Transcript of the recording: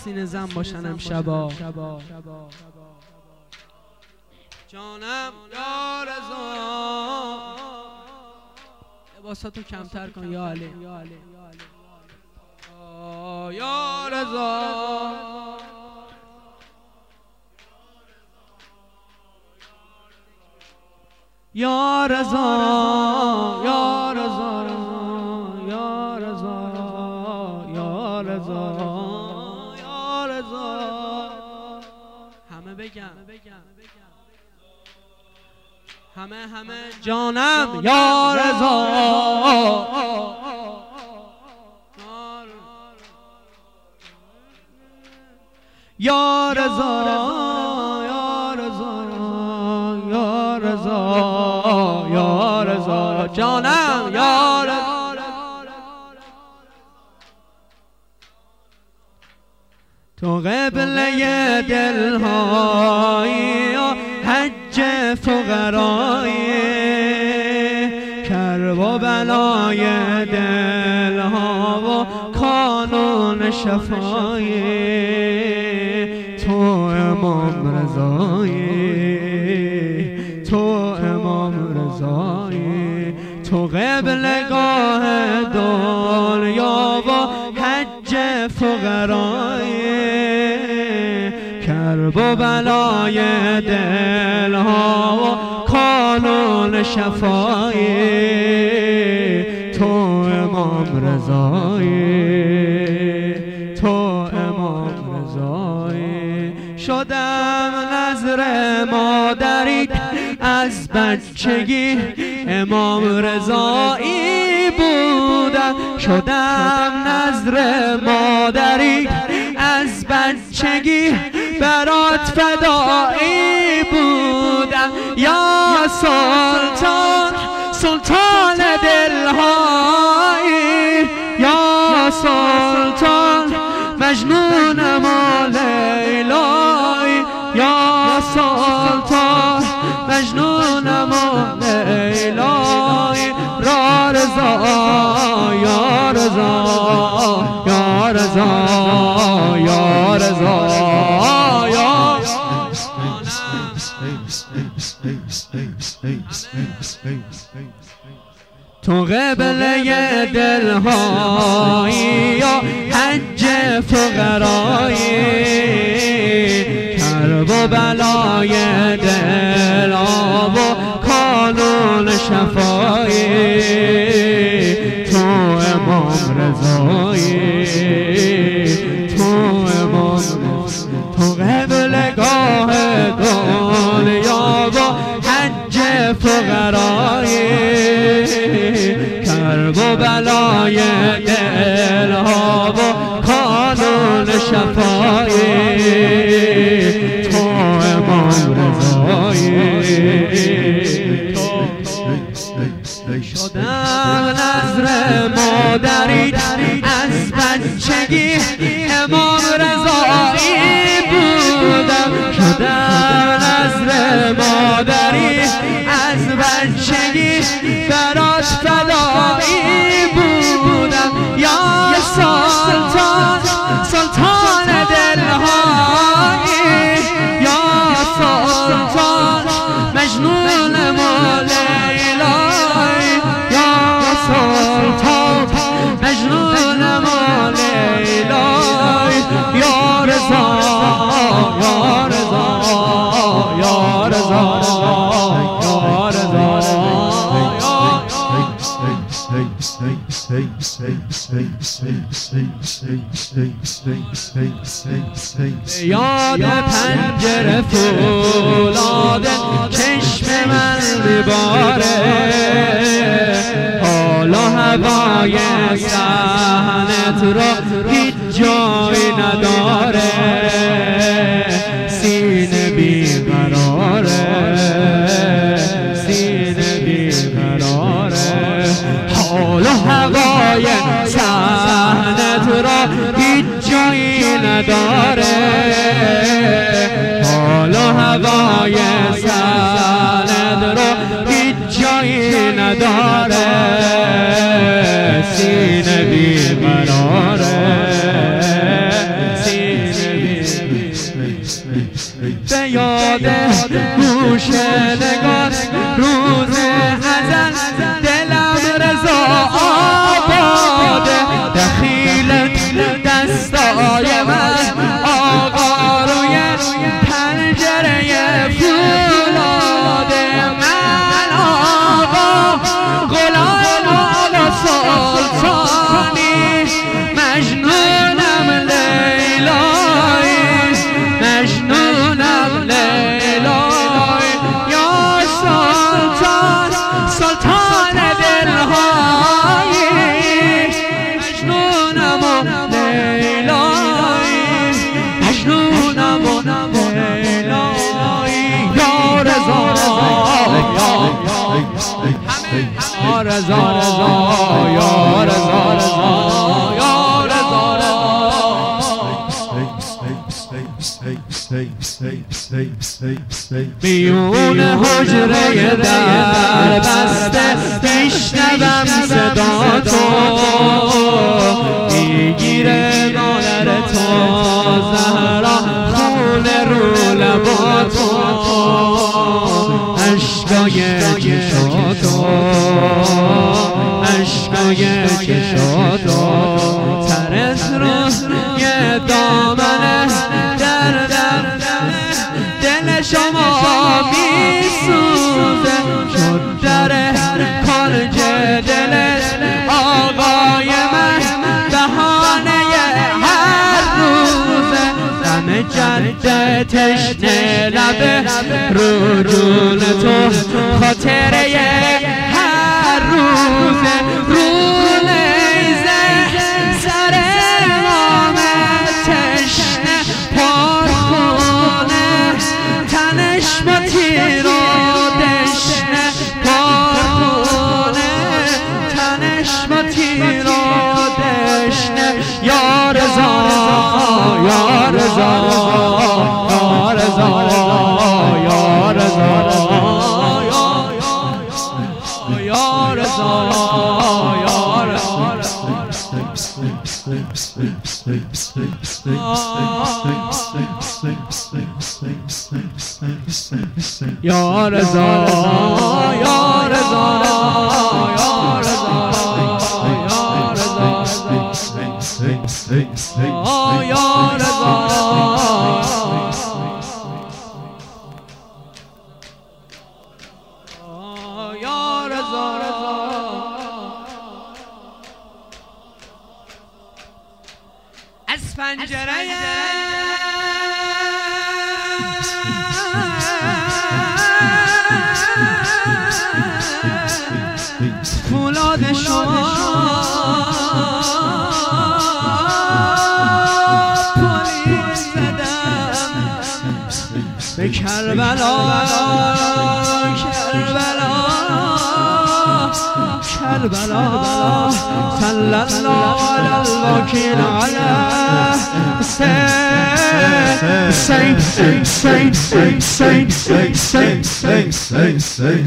سینه زن باشن امشبا. جانم یا رضا، لباساتو کمتر کن یا علی. یا رضا، یا رضا، یا رضا، یا رضا، یا رضا، یا رضا. همه بگم، همه جانم یا رضا، یا رضا، یا رضا، یا رضا، یا رضا، جانم یا رضا. تو قبله دل‌های حج فقرای، کرب و بلای دل‌ها و کانون شفای. تو امام رضایی، تو امام رضایی. تو قبلگاه دنیا و حج فقرای، کرب و بلای دلها و کانون شفای. تو امام رضایی، تو امام رضایی. شدم نظر مادری از بچگی، امام رضایی بودم. شدم نظر مادری از بچگی، برات فدایی بودم. یا سلطان، سلطان دلهایی، یا سلطان مجنونم و لیلایی. یا سلطان مجنونم و لیلایی. را رضا، یا رضا، یا رضا، یا رضا، یا تو قبله دل‌های حج فقرای، کرب و بلای دل‌ها و کانون شفای. تو امام رضایی، تو امام رضایی. تو قبلگاه دنیا و حج فقرای، کرب و بلای دلها و کانون شفای. تو امام رضایی. شدم نظر مادری از بچگی، امام رضایی بودم. شدم نظر مادری از بچگی، برات فدایی بودم. یا سلطان، سلطان دل‌های، یا سلطان مجنون لیلای. یا سلطان مجنون لیلای. یا رضا، یا رضا، یا رضا، یا رضا، یاد پنجره فولاد چشم من بیباره، حال و هوای صحنت را هیچ جایی نداره. سینه بیقراره، سینه بیقراره. حال و هوای صحنت را هیچ جایی نداره. حال و هوای صحنت را هیچ جایی نداره. سینه بیقراره، سینه یاده گوشنگار روز ازل دلم رضا آباده دخیلت دستای من آقا روی پنجره فولاده من آقا غلام آقا سلطانی مجنونم لیلایی مجنونم لیلایی یا سلطان سلطان دلهایی مجنونم و لیلایی مجنونم و لیلایی یا رضا یا رضا یا رضا بیون حجره در بسته میشنوم صدا تو میگیره نادر تو زهرا خون رو لبا تو اشکای چشاتو اشکای چشاتو ترس رو یه دامنه دل شما میسوزه شد در کارج دلت آقای من بهانه هر روزه دم جده تشنه لبه رو جون تو خاطره هر روزه رو لیزه سر امامه تشنه پرخونه تنش با تیر و دشنه پرخونه تنش با تیر و دشنه یا رضا یا رضا یا رضا یا رضا یا رضا یا رضا یا رضا یا رضا یا رضا یا رضا یا رضا از پنجره فولاد شما پلیس زدم به کربلا کربلا کربلا صلی الله علی الوکیل علی